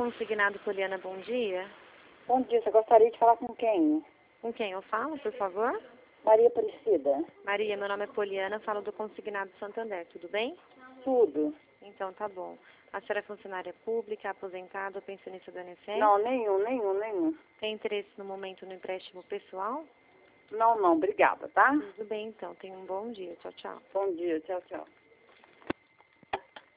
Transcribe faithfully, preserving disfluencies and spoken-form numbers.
Consignado Poliana, bom dia. Bom dia, você gostaria de falar com quem? Com quem eu falo, por favor? Maria Aparecida. Maria, meu nome é Poliana, falo do Consignado Santander, tudo bem? Tudo. Então tá bom. A senhora é funcionária pública, aposentada ou pensionista do I N S S? Não, nenhum, nenhum, nenhum. Tem interesse no momento no empréstimo pessoal? Não, não, obrigada, tá? Tudo bem então, tenha um bom dia. Tchau, tchau. Bom dia, tchau, tchau.